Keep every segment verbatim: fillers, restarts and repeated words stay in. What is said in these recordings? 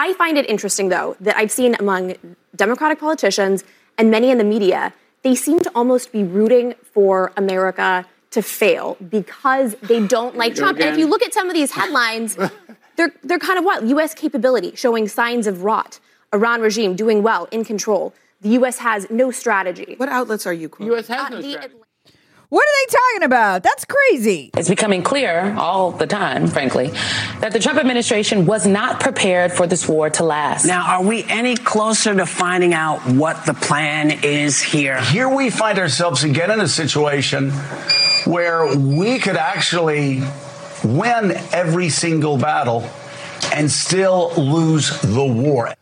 I find it interesting, though, that I've seen among Democratic politicians and many in the media, they seem to almost be rooting for America to fail because they don't like Trump. And if you look at some of these headlines, they're they're kind of what? U S capability showing signs of rot. Iran regime doing well, in control. The U S has no strategy. What outlets are you quoting? U S has no Uh, the- strategy. What are they talking about? That's crazy. It's becoming clear all the time, frankly, that the Trump administration was not prepared for this war to last. Now, are we any closer to finding out what the plan is here? Here we find ourselves again in a situation where we could actually win every single battle and still lose the war.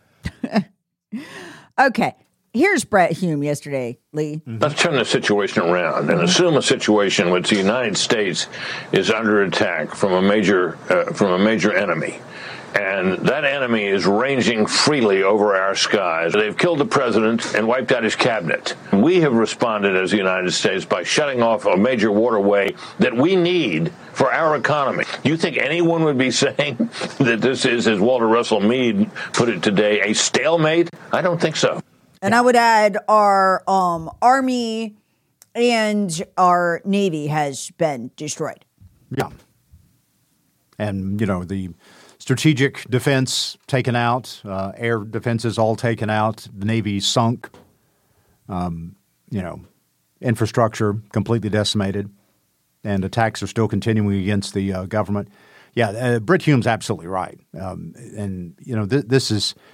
Okay. Here's Brett Hume yesterday, Lee. Let's turn the situation around and assume a situation in which the United States is under attack from a major uh, from a major enemy. And that enemy is ranging freely over our skies. They've killed the president and wiped out his cabinet. We have responded as the United States by shutting off a major waterway that we need for our economy. You think anyone would be saying that this is, as Walter Russell Mead put it today, a stalemate? I don't think so. And I would add our um, Army and our Navy has been destroyed. Yeah. And, you know, the strategic defense taken out, uh, air defenses all taken out, the Navy sunk, um, you know, infrastructure completely decimated, and attacks are still continuing against the uh, government. Yeah, uh, Britt Hume's absolutely right. Um, and, you know, th- this is –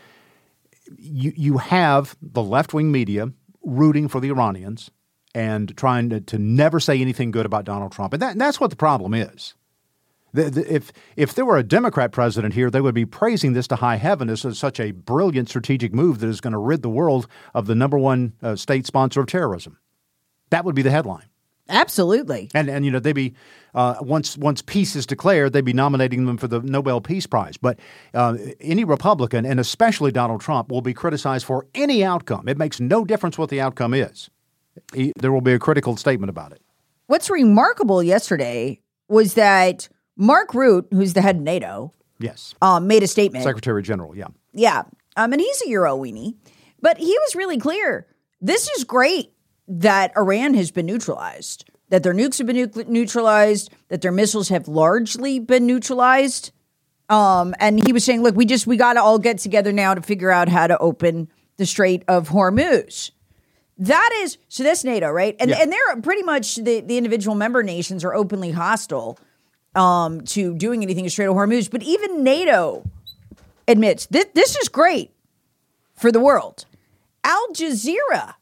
you you have the left-wing media rooting for the Iranians and trying to, to never say anything good about Donald Trump. And, that, and that's what the problem is. The, the, if if there were a Democrat president here, they would be praising this to high heaven as such a brilliant strategic move that is going to rid the world of the number one uh, state sponsor of terrorism. That would be the headline. Absolutely. And, and you know, they'd be, uh, once once peace is declared, they'd be nominating them for the Nobel Peace Prize. But uh, any Republican, and especially Donald Trump, will be criticized for any outcome. It makes no difference what the outcome is. He, there will be a critical statement about it. What's remarkable yesterday was that Mark Rutte, who's the head of NATO, yes, um, made a statement. Secretary General, yeah. Yeah. Um, and he's a Euro weenie. But he was really clear. This is great that Iran has been neutralized, that their nukes have been nu- neutralized, that their missiles have largely been neutralized. Um, and he was saying, look, we just, we got to all get together now to figure out how to open the Strait of Hormuz. That is, so that's NATO, right? And yeah. and they're pretty much, the, the individual member nations are openly hostile um, to doing anything in Strait of Hormuz. But even NATO admits this, this is great for the world. Al Jazeera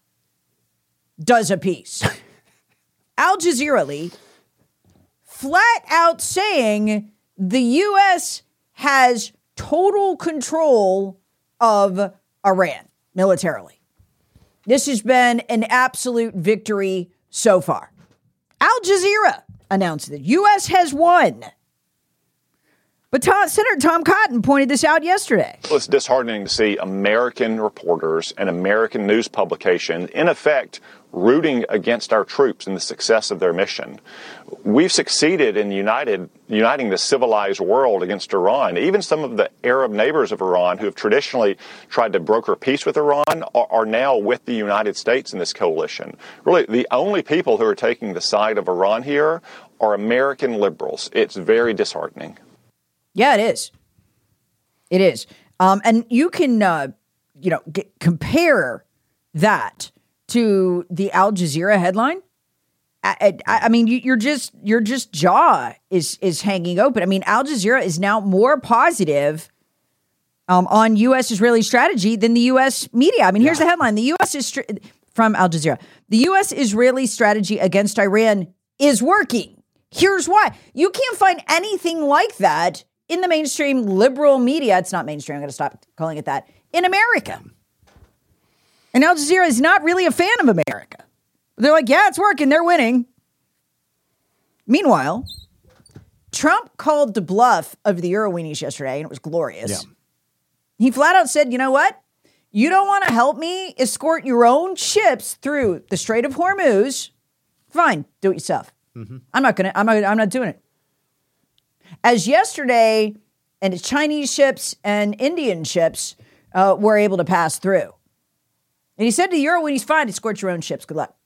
does a piece. Al Jazeera, Lee, flat out saying the U S has total control of Iran militarily. This has been an absolute victory so far. Al Jazeera announced that U S has won. But Tom, Senator Tom Cotton pointed this out yesterday. Well, it's disheartening to see American reporters and American news publication, in effect, rooting against our troops and the success of their mission. We've succeeded in united, uniting the civilized world against Iran. Even some of the Arab neighbors of Iran who have traditionally tried to broker peace with Iran are, are now with the United States in this coalition. Really, the only people who are taking the side of Iran here are American liberals. It's very disheartening. Yeah, it is. It is. Um, and you can, uh, you know, g- compare that to the Al Jazeera headline. I, I, I mean, you, you're just, your just jaw is is hanging open. I mean, Al Jazeera is now more positive um, on U S Israeli strategy than the U S media. I mean, here's yeah. the headline: the U S is str- from Al Jazeera. The U S Israeli strategy against Iran is working. Here's why. You can't find anything like that in the mainstream liberal media. It's not mainstream. I'm going to stop calling it that. In America. And Al Jazeera is not really a fan of America. They're like, yeah, it's working. They're winning. Meanwhile, Trump called the bluff of the Euroweenies yesterday, and it was glorious. Yeah. He flat out said, you know what? You don't want to help me escort your own ships through the Strait of Hormuz? Fine, do it yourself. Mm-hmm. I'm not going to, I'm not, I'm not doing it. As yesterday, and Chinese ships and Indian ships uh, were able to pass through. And he said to the Euroweenies, fine, escort your own ships. Good luck.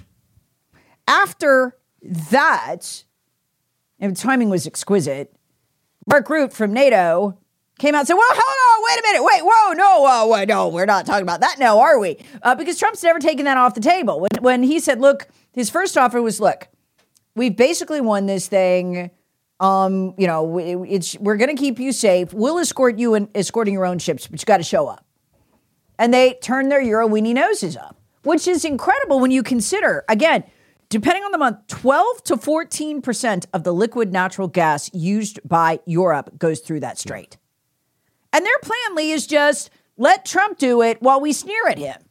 After that, and the timing was exquisite, Mark Rutte from NATO came out and said, well, hold on, wait a minute, wait, whoa, no, uh, wait, no, we're not talking about that now, are we? Uh, because Trump's never taken that off the table. When, when he said, look, his first offer was, look, we've basically won this thing. Um, you know, it's we're going to keep you safe. We'll escort you in escorting your own ships, but you got to show up. And they turned their Euroweenie noses up, which is incredible when you consider, again, depending on the month, twelve to fourteen percent of the liquid natural gas used by Europe goes through that strait. And their plan, Lee, is just let Trump do it while we sneer at him.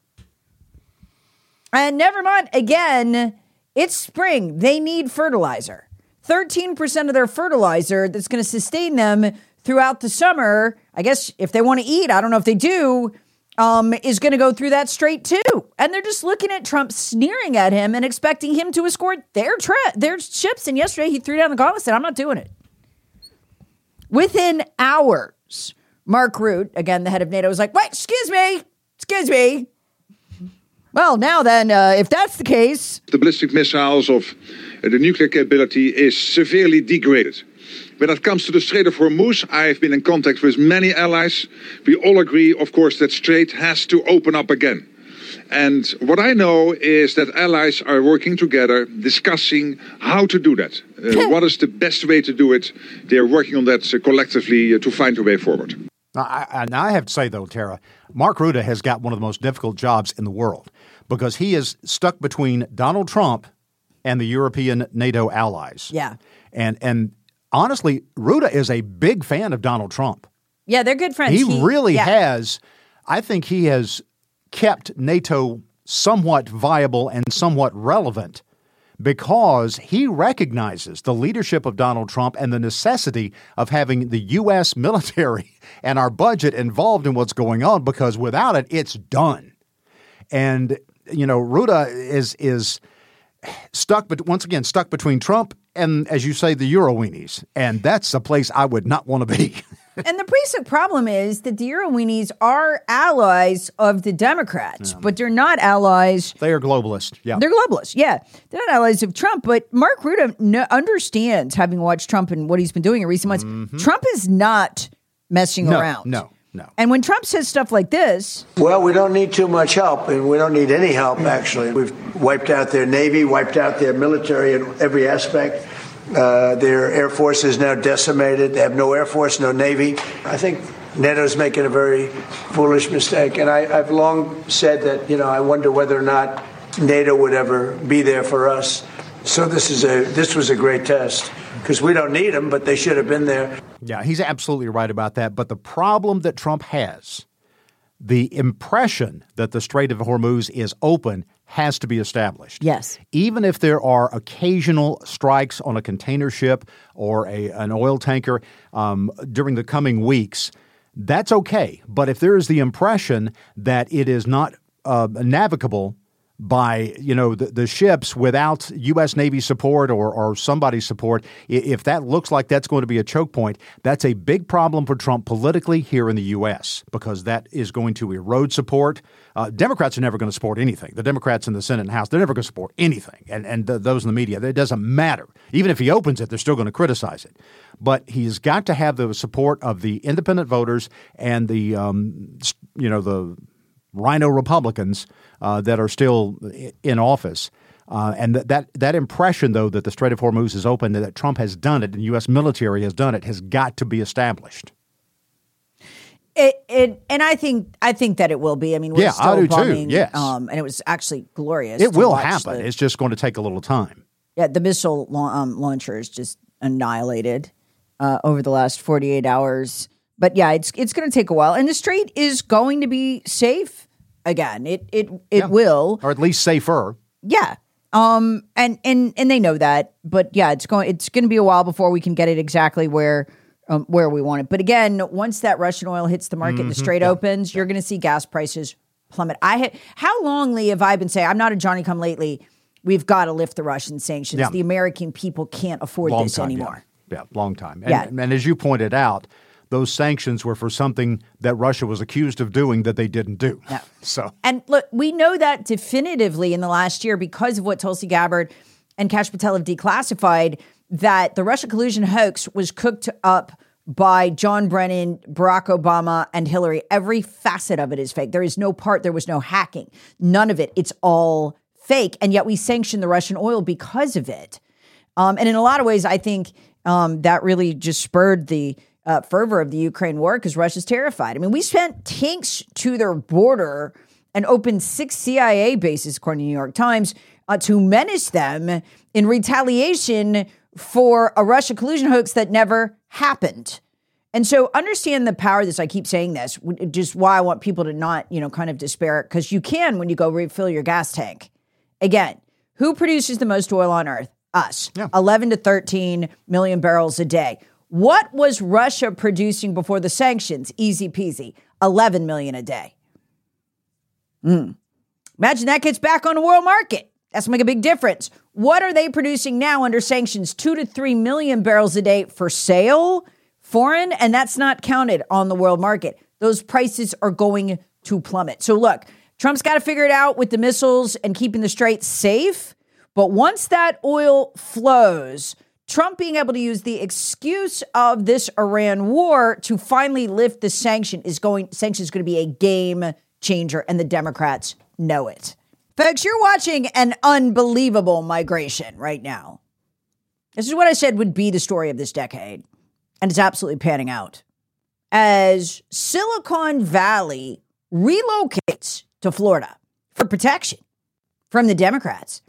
And never mind, again, it's spring. They need fertilizer. thirteen percent of their fertilizer that's going to sustain them throughout the summer, I guess if they want to eat, I don't know if they do, um, is going to go through that strait too. And they're just looking at Trump sneering at him and expecting him to escort their, tra- their ships. And yesterday he threw down the gauntlet and said, I'm not doing it. Within hours, Mark Rutte, again, the head of NATO, was like, wait, excuse me, excuse me. Well, now then, uh, if that's the case. The ballistic missiles of uh, the nuclear capability is severely degraded. When it comes to the Strait of Hormuz, I have been in contact with many allies. We all agree, of course, that strait has to open up again. And what I know is that allies are working together, discussing how to do that. Uh, what is the best way to do it? They are working on that uh, collectively uh, to find a way forward. Now I, now, I have to say, though, Tara, Mark Rutte has got one of the most difficult jobs in the world because he is stuck between Donald Trump and the European NATO allies. Yeah. And and honestly, Rutte is a big fan of Donald Trump. Yeah, they're good friends. He, he really yeah. has. I think he has kept NATO somewhat viable and somewhat relevant because he recognizes the leadership of Donald Trump and the necessity of having the U S military and our budget involved in what's going on, because without it, it's done. And, you know, Rutte is is stuck, but once again, stuck between Trump and, as you say, the Euroweenies. And that's a place I would not want to be. And the basic problem is that the Euroweenies are allies of the Democrats, yeah. but they're not allies. They are globalists. Yeah. They're globalists. Yeah. They're not allies of Trump. But Mark Rutte n- understands, having watched Trump and what he's been doing in recent months, mm-hmm. Trump is not messing no, around. No, no. And when Trump says stuff like this. Well, we don't need too much help, and we don't need any help, actually. We've wiped out their Navy, wiped out their military in every aspect. Uh, their Air Force is now decimated. They have no Air Force, no Navy. I think NATO's making a very foolish mistake. And I, I've long said that, you know, I wonder whether or not NATO would ever be there for us. So this is a this was a great test because we don't need them, but they should have been there. Yeah, he's absolutely right about that. But the problem that Trump has, the impression that the Strait of Hormuz is open has to be established. Yes. Even if there are occasional strikes on a container ship or a an oil tanker um, during the coming weeks, that's okay. But if there is the impression that it is not uh, navigable by, you know, the, the ships without U S Navy support or, or somebody's support, if that looks like that's going to be a choke point, that's a big problem for Trump politically here in the U S because that is going to erode support. Uh, Democrats are never going to support anything. The Democrats in the Senate and House, they're never going to support anything. And, and the, those in the media, it doesn't matter. Even if he opens it, they're still going to criticize it. But he's got to have the support of the independent voters and the, um, you know, the Rhino Republicans uh, that are still in office. Uh, and th- that that impression, though, that the Strait of Hormuz is open, that Trump has done it and the U S military has done it, has got to be established. It, it and I think I think that it will be. I mean, we're yeah, still I do bombing, too. Yes, um, and it was actually glorious. It will watch happen. The, it's just going to take a little time. Yeah, the missile la- um, launcher is just annihilated uh, over the last forty-eight hours. But yeah, it's it's going to take a while, and the strait is going to be safe again. It it it yeah. will, or at least safer. Yeah, um, and and and they know that. But yeah, it's going it's going to be a while before we can get it exactly where um, where we want it. But again, once that Russian oil hits the market, mm-hmm. the strait yeah. opens, you're going to see gas prices plummet. I ha- how long, Lee, have I been saying I'm not a Johnny come lately? We've got to lift the Russian sanctions. Yeah. The American people can't afford long this time, anymore. Yeah. yeah, long time. And, yeah. and as you pointed out, those sanctions were for something that Russia was accused of doing that they didn't do. No. So, and look, we know that definitively in the last year because of what Tulsi Gabbard and Kash Patel have declassified, that the Russia collusion hoax was cooked up by John Brennan, Barack Obama, and Hillary. Every facet of it is fake. There is no part, there was no hacking. None of it. It's all fake. And yet we sanction the Russian oil because of it. Um, and in a lot of ways, I think um, that really just spurred the uh, fervor of the Ukraine war because Russia's terrified. I mean, we sent tanks to their border and opened six C I A bases, according to the New York Times, uh, to menace them in retaliation for a Russia collusion hoax that never happened. And so understand the power of this. I keep saying this, just why I want people to not, you know, kind of despair, because you can when you go refill your gas tank. Again, who produces the most oil on earth? Us. Yeah. eleven to thirteen million barrels a day. What was Russia producing before the sanctions? Easy peasy. eleven million a day. Mm. Imagine that gets back on the world market. That's make a big difference. What are they producing now under sanctions? Two to three million barrels a day for sale, foreign, and that's not counted on the world market. Those prices are going to plummet. So look, Trump's got to figure it out with the missiles and keeping the Straits safe. But once that oil flows, Trump being able to use the excuse of this Iran war to finally lift the sanction is going, sanction is going to be a game changer, and the Democrats know it. Folks, you're watching an unbelievable migration right now. This is what I said would be the story of this decade, and it's absolutely panning out. As Silicon Valley relocates to Florida for protection from the Democrats,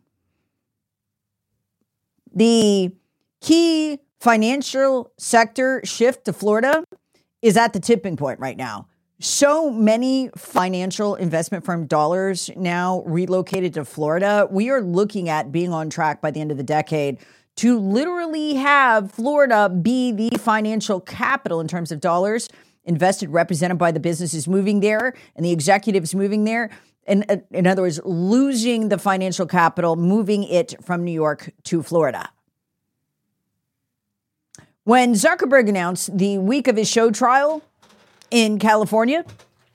the key financial sector shift to Florida is at the tipping point right now. So many financial investment firm dollars now relocated to Florida. We are looking at being on track by the end of the decade to literally have Florida be the financial capital in terms of dollars invested, represented by the businesses moving there and the executives moving there. And in other words, losing the financial capital, moving it from New York to Florida. When Zuckerberg announced the week of his show trial in California,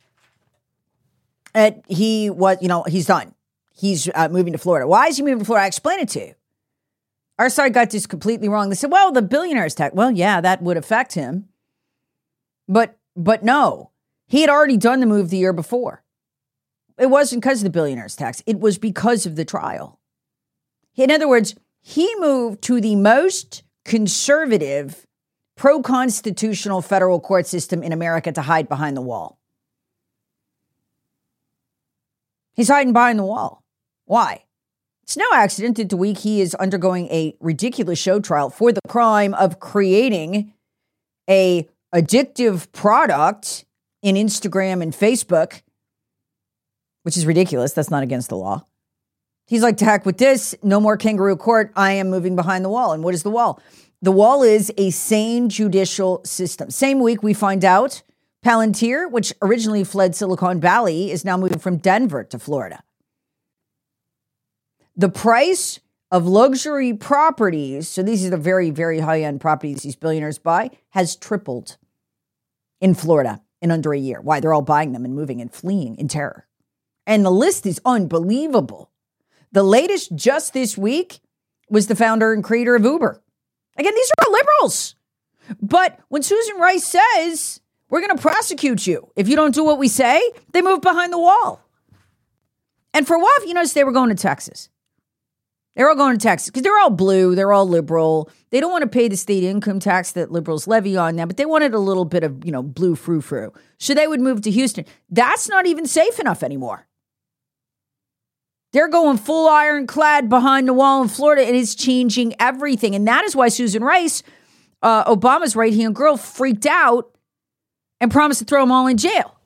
uh, he was, you know, he's done. He's uh, moving to Florida. Why is he moving to Florida? I explained it to you. Our side got this completely wrong. They said, well, the billionaire's tax. Well, yeah, that would affect him. But, but no, he had already done the move the year before. It wasn't because of the billionaire's tax. It was because of the trial. In other words, he moved to the most conservative, pro-constitutional federal court system in America to hide behind the wall. He's hiding behind the wall. Why? It's no accident that the week he is undergoing a ridiculous show trial for the crime of creating a addictive product in Instagram and Facebook, which is ridiculous. That's not against the law. He's like, to heck with this. No more kangaroo court. I am moving behind the wall. And what is the wall? The wall is a sane judicial system. Same week, we find out Palantir, which originally fled Silicon Valley, is now moving from Denver to Florida. The price of luxury properties, so these are the very, very high-end properties these billionaires buy, has tripled in Florida in under a year. Why? They're all buying them and moving and fleeing in terror. And the list is unbelievable. The latest just this week was the founder and creator of Uber. Again, these are all liberals. But when Susan Rice says, we're going to prosecute you if you don't do what we say, they move behind the wall. And for a while, you notice they were going to Texas. They're all going to Texas because they're all blue. They're all liberal. They don't want to pay the state income tax that liberals levy on them, but they wanted a little bit of, you know, blue frou-frou. So they would move to Houston. That's not even safe enough anymore. They're going full ironclad behind the wall in Florida, and it's changing everything. And that is why Susan Rice, uh, Obama's right-hand girl, freaked out and promised to throw them all in jail.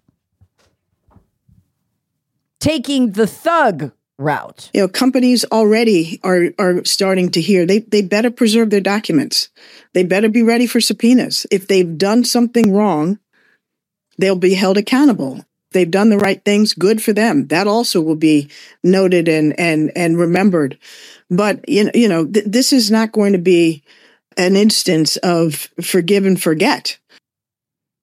Taking the thug route. You know, companies already are are starting to hear they they better preserve their documents. They better be ready for subpoenas. If they've done something wrong, they'll be held accountable. They've done the right things, good for them. That also will be noted and and and remembered. But you know, you know, th- this is not going to be an instance of forgive and forget.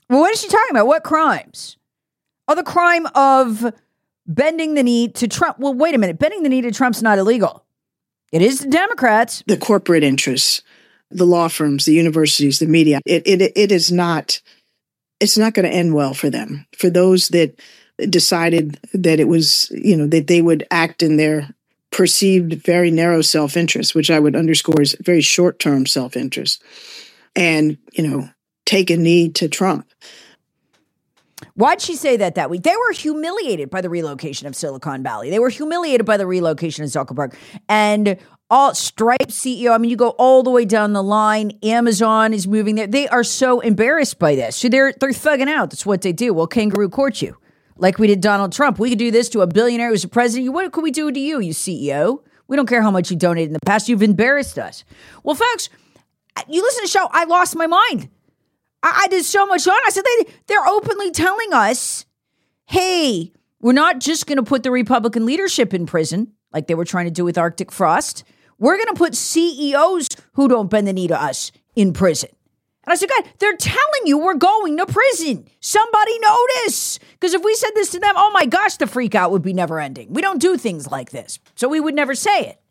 Well, what is she talking about? What crimes? Oh, the crime of bending the knee to Trump. Well, wait a minute. Bending the knee to Trump's not illegal. It is the Democrats. The corporate interests, the law firms, the universities, the media. It it it is not, it's not going to end well for them. For those that decided that it was, you know, that they would act in their perceived very narrow self-interest, which I would underscore is very short-term self-interest, and, you know, take a knee to Trump. Why'd she say that that week? They were humiliated by the relocation of Silicon Valley. They were humiliated by the relocation of Zuckerberg. And all Stripe C E O, I mean, you go all the way down the line. Amazon is moving there. They are so embarrassed by this. So they're, they're thugging out. That's what they do. We'll kangaroo court you. Like we did Donald Trump. We could do this to a billionaire who's a president. What could we do to you, you C E O? We don't care how much you donated in the past. You've embarrassed us. Well, folks, you listen to the show. I lost my mind. I, I did so much on. I said they, they're openly telling us, hey, we're not just going to put the Republican leadership in prison like they were trying to do with Arctic Frost. We're going to put C E Os who don't bend the knee to us in prison. And I said, God, they're telling you we're going to prison. Somebody notice. Because if we said this to them, oh my gosh, the freak out would be never ending. We don't do things like this. So we would never say it.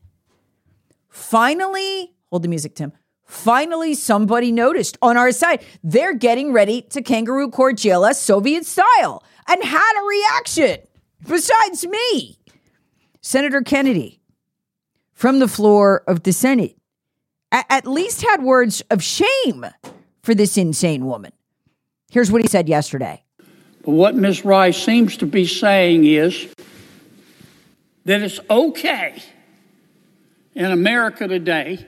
Finally, hold the music, Tim. Finally, somebody noticed on our side. They're getting ready to kangaroo court jail us Soviet style and had a reaction besides me. Senator Kennedy from the floor of the Senate a- at least had words of shame for this insane woman. Here's what he said yesterday. But what Miz Rice seems to be saying is that it's okay in America today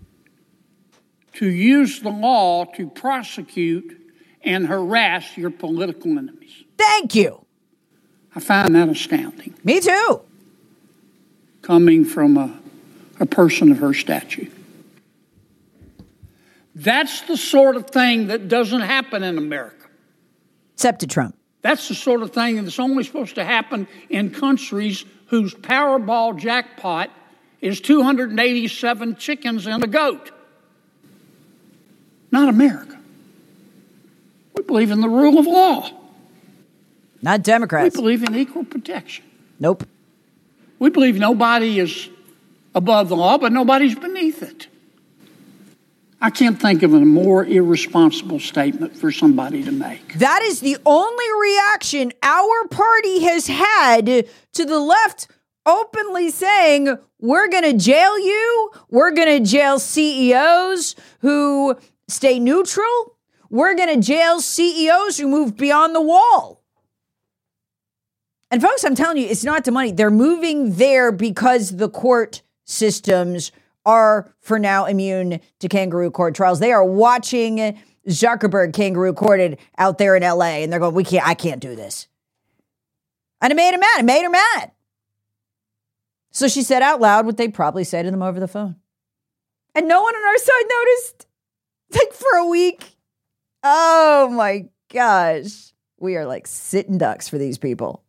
to use the law to prosecute and harass your political enemies. Thank you. I find that astounding. Me too. Coming from a, a person of her stature. That's the sort of thing that doesn't happen in America. Except to Trump. That's the sort of thing that's only supposed to happen in countries whose Powerball jackpot is two hundred eighty-seven chickens and a goat. Not America. We believe in the rule of law. Not Democrats. We believe in equal protection. Nope. We believe nobody is above the law, but nobody's beneath it. I can't think of a more irresponsible statement for somebody to make. That is the only reaction our party has had to the left openly saying, we're going to jail you. We're going to jail C E Os who stay neutral. We're going to jail C E Os who move beyond the wall. And folks, I'm telling you, it's not the money. They're moving there because the court systems are for now immune to kangaroo court trials. They are watching Zuckerberg kangaroo courted out there in L A, and they're going, "We can't. I can't do this." And it made him mad. It made her mad. So she said out loud what they'd probably say to them over the phone, and no one on our side noticed. Like for a week. Oh my gosh, we are like sitting ducks for these people.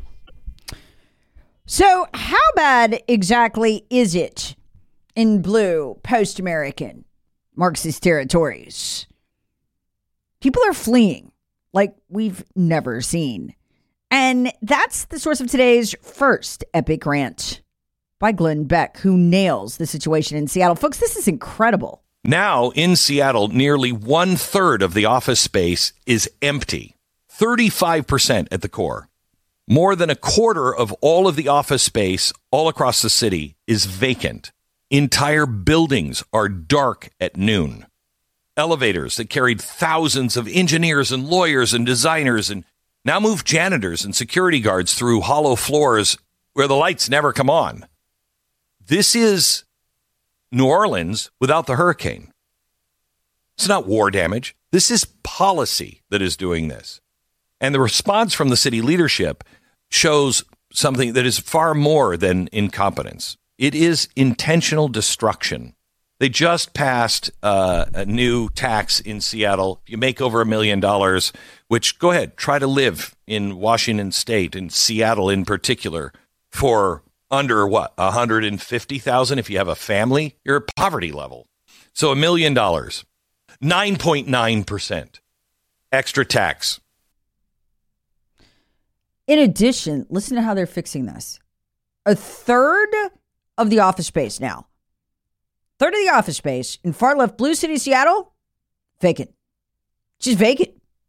So, how bad exactly is it in blue, post-American Marxist territories? People are fleeing like we've never seen. And that's the source of today's first epic rant by Glenn Beck, who nails the situation in Seattle. Folks, this is incredible. Now, in Seattle, nearly one third of the office space is empty, thirty-five percent at the core. More than a quarter of all of the office space all across the city is vacant. Entire buildings are dark at noon. Elevators that carried thousands of engineers and lawyers and designers and now move janitors and security guards through hollow floors where the lights never come on. This is New Orleans without the hurricane. It's not war damage. This is policy that is doing this. And the response from the city leadership shows something that is far more than incompetence. It is intentional destruction. They just passed uh, a new tax in Seattle. You make over a million dollars, which, go ahead, try to live in Washington State, in Seattle in particular, for under, what, one hundred fifty thousand dollars if you have a family? You're at poverty level. So a million dollars, nine point nine percent. extra tax. In addition, listen to how they're fixing this. A third of the office space now, third of the office space in far left blue city, Seattle, vacant. Just vacant.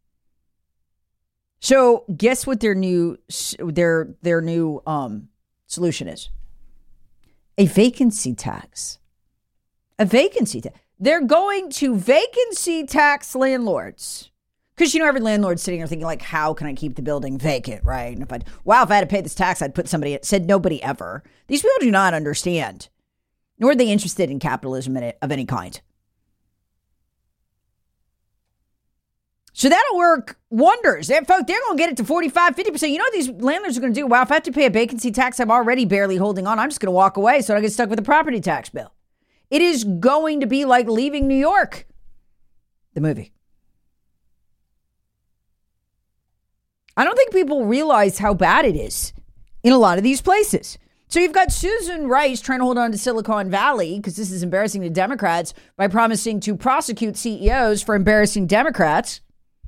So guess what their new their their new um, solution is? A vacancy tax. A vacancy tax. They're going to vacancy tax landlords. Because, you know, every landlord's sitting there thinking, like, how can I keep the building vacant, right? And if I, wow, if I had to pay this tax, I'd put somebody, it said nobody ever. These people do not understand, nor are they interested in capitalism in it, of any kind. So that'll work wonders. They're, folks, they're going to get it to forty-five, fifty percent. You know what these landlords are going to do? Wow, if I have to pay a vacancy tax, I'm already barely holding on. I'm just going to walk away so I don't get stuck with a property tax bill. It is going to be like leaving New York. The movie. I don't think people realize how bad it is in a lot of these places. So you've got Susan Rice trying to hold on to Silicon Valley because this is embarrassing to Democrats by promising to prosecute C E Os for embarrassing Democrats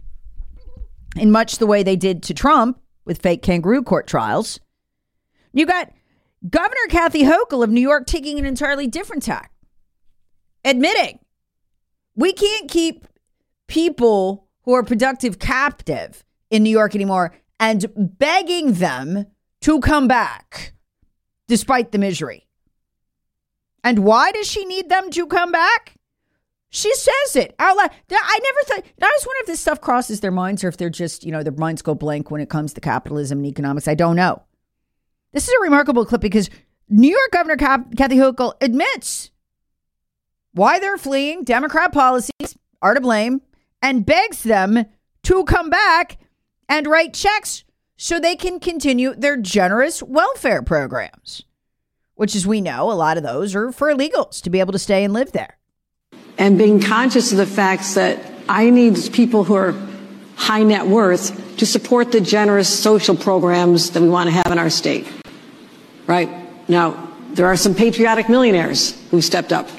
in much the way they did to Trump with fake kangaroo court trials. You got Governor Kathy Hochul of New York taking an entirely different tack, admitting we can't keep people who are productive captive in New York anymore and begging them to come back despite the misery. And why does she need them to come back? She says it out loud. I never thought, I always wonder if this stuff crosses their minds or if they're just, you know, their minds go blank when it comes to capitalism and economics. I don't know. This is a remarkable clip because New York Governor Kathy Hochul admits why they're fleeing Democrat policies are to blame and begs them to come back and write checks so they can continue their generous welfare programs, which, as we know, a lot of those are for illegals to be able to stay and live there. And being conscious of the facts that I need people who are high net worth to support the generous social programs that we want to have in our state. Right? Now, there are some patriotic millionaires who stepped up.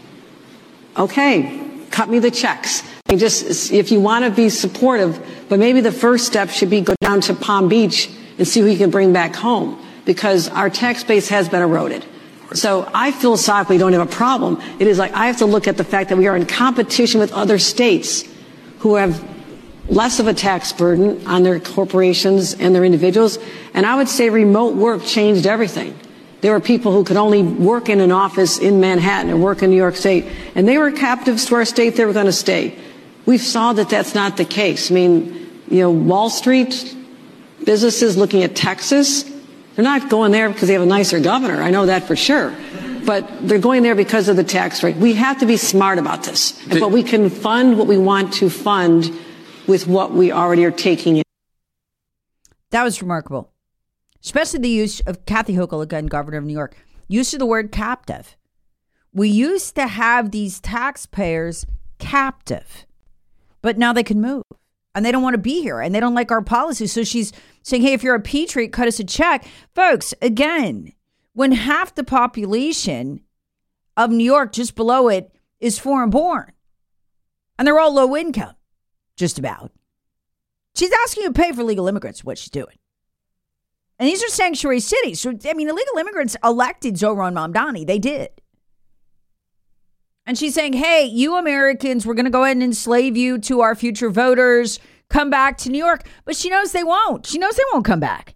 Okay, cut me the checks. And just if you want to be supportive, but maybe the first step should be go down to Palm Beach and see who you can bring back home, because our tax base has been eroded. So I philosophically don't have a problem. It is like I have to look at the fact that we are in competition with other states who have less of a tax burden on their corporations and their individuals. And I would say remote work changed everything. There were people who could only work in an office in Manhattan or work in New York State, and they were captives to our state. They were going to stay. We've saw that that's not the case. I mean, you know, Wall Street businesses looking at Texas, they're not going there because they have a nicer governor. I know that for sure. But they're going there because of the tax rate. We have to be smart about this. But we can fund what we want to fund with what we already are taking in. That was remarkable. Especially the use of Kathy Hochul, again, governor of New York, use of the word captive. We used to have these taxpayers captive, but now they can move and they don't want to be here and they don't like our policies. So she's saying, hey, if you're a patriot, cut us a check. Folks, again, when half the population of New York, just below it, is foreign born and they're all low income, just about. She's asking you to pay for legal immigrants, what she's doing. And these are sanctuary cities. So, I mean, illegal immigrants elected Zohran Mamdani. They did. And she's saying, hey, you Americans, we're going to go ahead and enslave you to our future voters. Come back to New York. But she knows they won't. She knows they won't come back.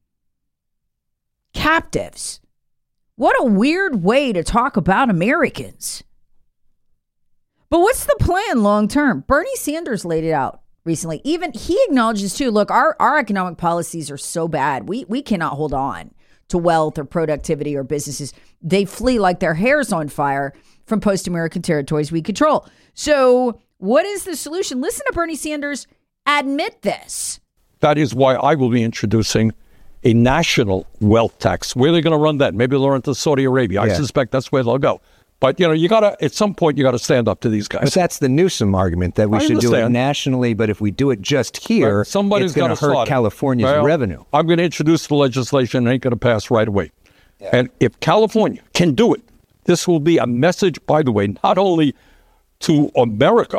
Captives. What a weird way to talk about Americans. But what's the plan long term? Bernie Sanders laid it out recently. Even he acknowledges too, look, our, our economic policies are so bad. We we cannot hold on to wealth or productivity or businesses. They flee like their hair's on fire from post-American territories we control. So what is the solution? Listen to Bernie Sanders admit this. That is why I will be introducing a national wealth tax. Where are they going to run that? Maybe they'll run to Saudi Arabia. Yeah. I suspect that's where they'll go. But, you know, you got to, at some point, you got to stand up to these guys. But that's the Newsom argument, that we I should understand. do it nationally, but if we do it just here, right. Somebody's it's going to hurt California's well, revenue. I'm going to introduce the legislation. It ain't going to pass right away. Yeah. And if California can do it, this will be a message, by the way, not only to America,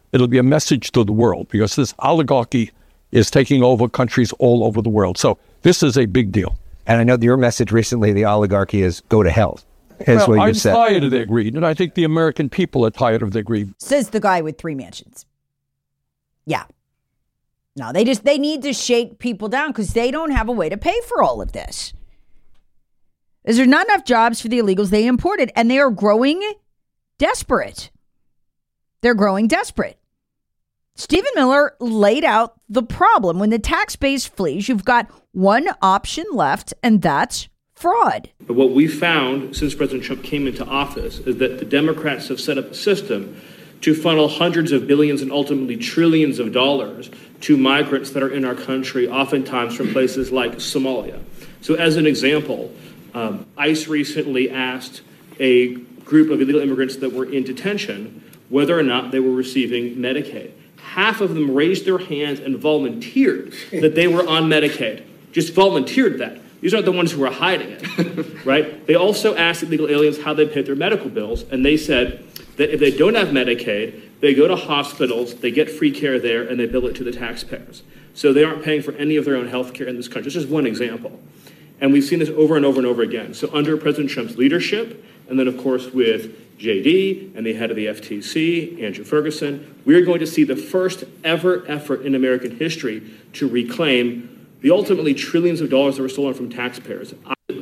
It'll be a message to the world because this oligarchy is taking over countries all over the world. So this is a big deal. And I know your message recently, the oligarchy, is go to hell. Is well, what I'm you said. tired of their greed, and I think the American people are tired of their greed. Says the guy with three mansions. Yeah. No, they just, they need to shake people down because they don't have a way to pay for all of this. There's not enough jobs for the illegals they imported, and they are growing desperate. They're growing desperate. Stephen Miller laid out the problem. When the tax base flees, you've got one option left, and that's fraud. But what we found since President Trump came into office is that the Democrats have set up a system to funnel hundreds of billions and ultimately trillions of dollars to migrants that are in our country, oftentimes from places like Somalia. So as an example, um, ICE recently asked a group of illegal immigrants that were in detention whether or not they were receiving Medicaid. Half of them raised their hands and volunteered that they were on Medicaid. Just volunteered that. These aren't the ones who are hiding it, right? They also asked illegal aliens how they paid their medical bills, and they said that if they don't have Medicaid, they go to hospitals, they get free care there, and they bill it to the taxpayers. So they aren't paying for any of their own health care in this country. It's just one example. And we've seen this over and over and over again. So under President Trump's leadership, and then, of course, with J D and the head of the F T C, Andrew Ferguson, we're going to see the first ever effort in American history to reclaim the ultimately trillions of dollars that were stolen from taxpayers.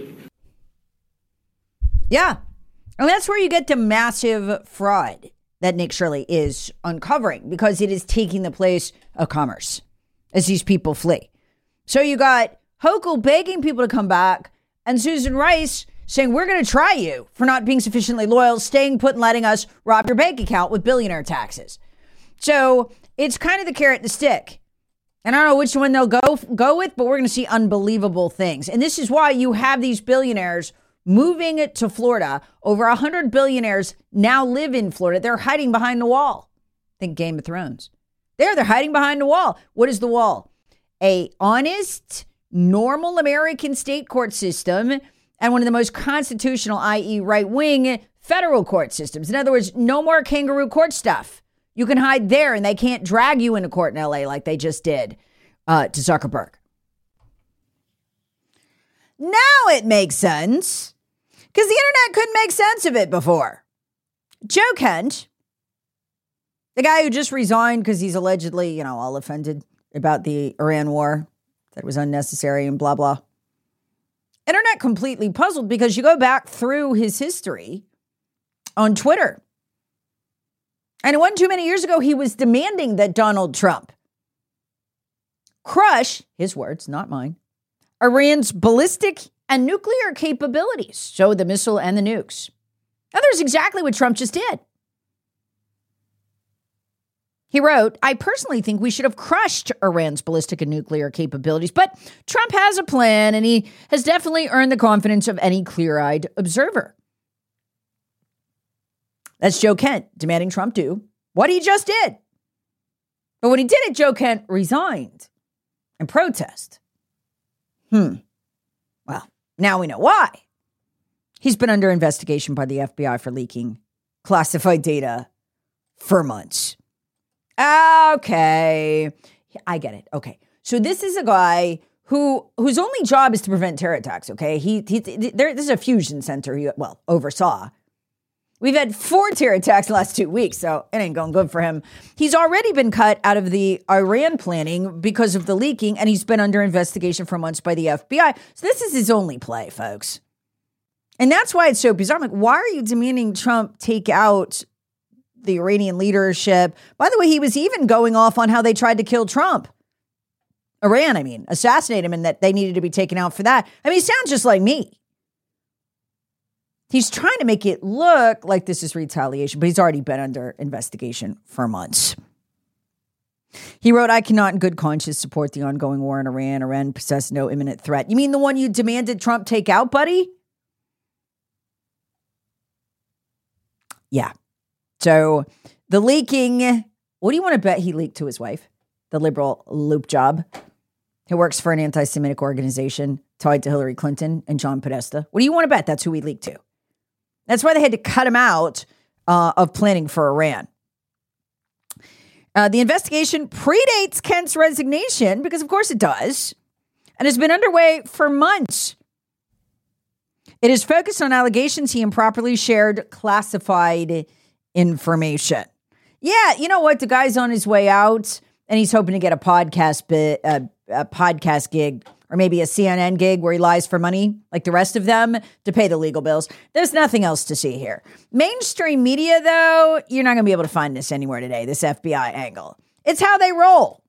Yeah. And that's where you get the massive fraud that Nick Shirley is uncovering because it is taking the place of commerce as these people flee. So you got Hochul begging people to come back and Susan Rice saying, we're going to try you for not being sufficiently loyal, staying put and letting us rob your bank account with billionaire taxes. So it's kind of the carrot and the stick. And I don't know which one they'll go go with, but we're going to see unbelievable things. And this is why you have these billionaires moving it to Florida. Over one hundred billionaires now live in Florida. They're hiding behind the wall. Think Game of Thrones. There, they're hiding behind the wall. What is the wall? A honest, normal American state court system and one of the most constitutional, that is right-wing federal court systems. In other words, no more kangaroo court stuff. You can hide there and they can't drag you into court in L A like they just did uh, to Zuckerberg. Now it makes sense because the internet couldn't make sense of it before. Joe Kent, the guy who just resigned because he's allegedly, you know, all offended about the Iran war, that it was unnecessary and blah, blah. Internet completely puzzled because you go back through his history on Twitter. And it wasn't too many years ago, he was demanding that Donald Trump crush, his words, not mine, Iran's ballistic and nuclear capabilities. So the missile and the nukes. Now, there's exactly what Trump just did. He wrote, I personally think we should have crushed Iran's ballistic and nuclear capabilities, but Trump has a plan and he has definitely earned the confidence of any clear-eyed observer. That's Joe Kent demanding Trump do what he just did. But when he did it, Joe Kent resigned in protest. Hmm. Well, now we know why. He's been under investigation by the F B I for leaking classified data for months. Okay. I get it. Okay. So this is a guy who whose only job is to prevent terror attacks, okay? He, he there, this is a fusion center he, well, oversaw. We've had four terror attacks in the last two weeks, so it ain't going good for him. He's already been cut out of the Iran planning because of the leaking, and he's been under investigation for months by the F B I. So this is his only play, folks. And that's why it's so bizarre. I'm like, why are you demanding Trump take out the Iranian leadership? By the way, he was even going off on how they tried to kill Trump. Iran, I mean, assassinate him, and that they needed to be taken out for that. I mean, he sounds just like me. He's trying to make it look like this is retaliation, but he's already been under investigation for months. He wrote, I cannot in good conscience support the ongoing war in Iran. Iran possesses no imminent threat. You mean the one you demanded Trump take out, buddy? Yeah. So the leaking, what do you want to bet he leaked to his wife? The liberal loop job who works for an anti-Semitic organization tied to Hillary Clinton and John Podesta. What do you want to bet that's who he leaked to? That's why they had to cut him out uh, of planning for Iran. Uh, the investigation predates Kent's resignation because, of course, it does, and has been underway for months. It is focused on allegations he improperly shared classified information. Yeah, you know what? The guy's on his way out, and he's hoping to get a podcast bit, uh, a podcast gig, or maybe a C N N gig where he lies for money, like the rest of them, to pay the legal bills. There's nothing else to see here. Mainstream media, though, you're not going to be able to find this anywhere today, this F B I angle. It's how they roll.